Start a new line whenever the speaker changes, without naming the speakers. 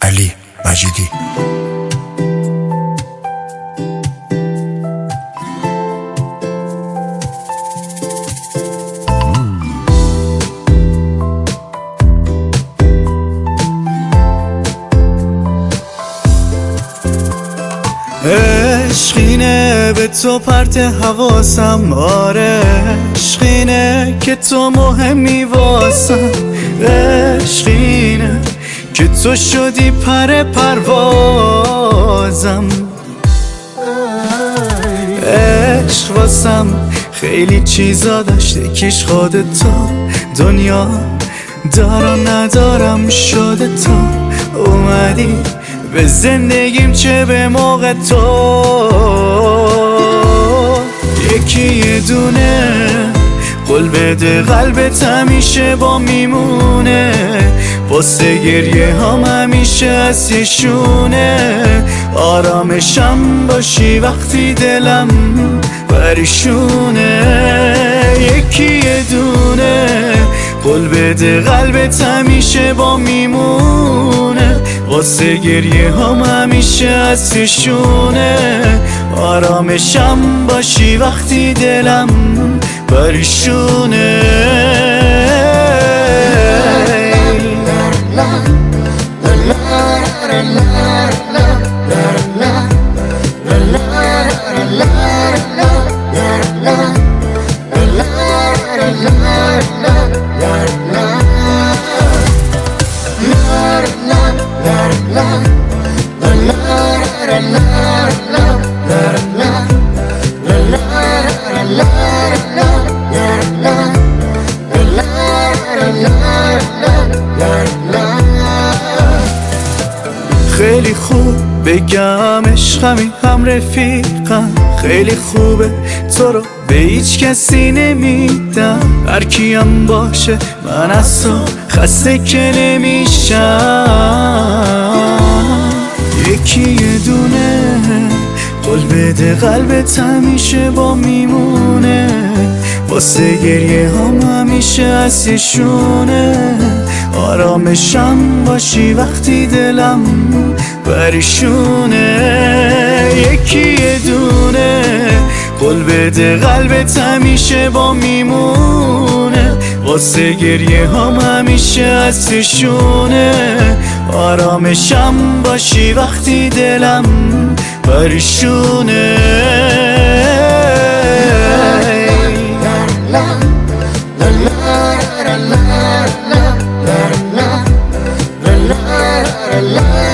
علی مجیدی.
عشقینه به تو پرت حواسم، آره عشقینه که تو مهمی واسم، عشقینه که تو شدی پر پروازم. عشق واسم خیلی چیزا داشته کیش خودت تو، دنیا دارا ندارم شده تو اومدی به زندگیم چه به موقع تو. یکی یه دونه قول بده قلبت همیشه با میمونه، واسه گریه هم همیشه از یه شونه، آرامشم باشی وقتی دلم پریشونه. یکی یه دونه قول بده قلبت همیشه با میمونه، واسه گریه هم همیشه از شونه، آرامشم باشی وقتی دلم پریشونه. خیلی خوب بگم عشقمی هم رفیقم، خیلی خوبه تو رو به هیچ کسی نمیدم، هر کیم باشه من از تو خسته که نمیشم. یکی یه دونه قول بده قلبت همیشه با میمونه، واسه گریه هم همیشه از یه شونه، آرامشم باشی وقتی دلم پریشونه. یکی یه دونه قول بده قلبت همیشه با میمونه، واسه گریه هم همیشه از شونه، آرامشم باشی وقتی دلم پریشونه.
La